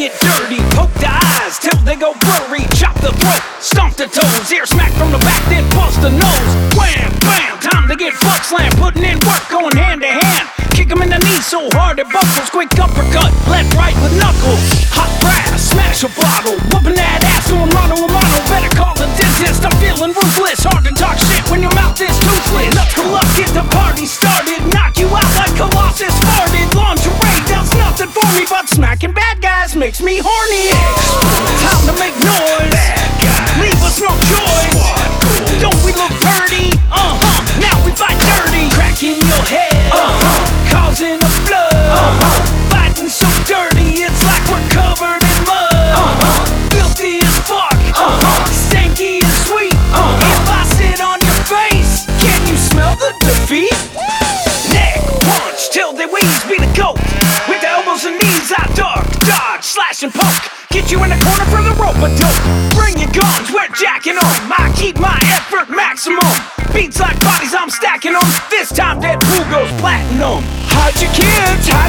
get dirty. Poke the eyes till they go blurry. Chop the throat, stomp the toes. Ear smack from the back, then bust the nose. Wham, bam, time to get butt slammed. Putting in work, going hand to hand. Kick 'em in the knee so hard it buckles. Quick uppercut, left, right with knuckles. Hot brass, smash a bottle. Whooping that ass, going mano a mano. Better call the dentist, I'm feeling ruthless. Hard to talk shit when your mouth is toothless. Knuckle up, get the party started. Knock you out like Colossus farted. Lingerie does nothing for me, but smacking bad guys makes me horny. Time to make noise, leave us no choice. Don't we look dirty? Now we fight dirty. Cracking your head, causing a flood. Fighting so dirty, it's like we're covered in mud. Filthy as fuck, stanky and sweet. If I sit on your face, can you smell the defeat? Neck punch till they wheeze, be the goat. With the elbows and knees I duck, dodge, slash and poke. Get you in the corner for the rope a dope. Bring your guns, we're jacking them. I keep my effort maximum. Beats like bodies, I'm stacking them. This time Deadpool goes platinum. Hide your kids, hide